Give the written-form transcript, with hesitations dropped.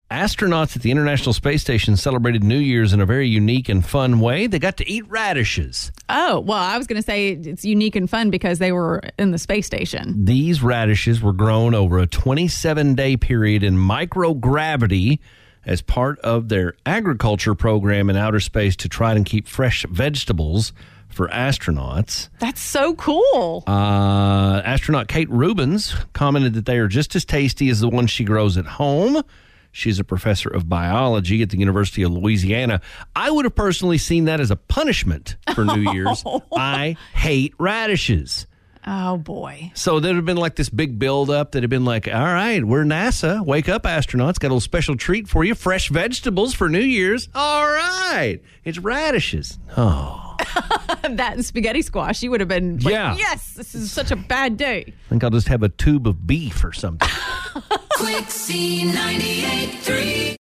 Astronauts at the International Space Station celebrated New Year's in a very unique and fun way. They got to eat radishes. Oh, well, I was going to say it's unique and fun because they were in the space station. These radishes were grown over a 27-day period in microgravity as part of their agriculture program in outer space to try and keep fresh vegetables for astronauts. That's so cool. Astronaut Kate Rubins commented that they are just as tasty as the ones she grows at home. She's a professor of biology at the University of Louisiana. I would have personally seen that as a punishment for New Year's. I hate radishes. Oh, boy. So there would have been like this big buildup that had been like, all right, we're NASA. Wake up, astronauts. Got a little special treat for you. Fresh vegetables for New Year's. All right. It's radishes. Oh. That and spaghetti squash. You would have been like, yes, this is such a bad day. I think I'll just have a tube of beef or something. Quixie 98.3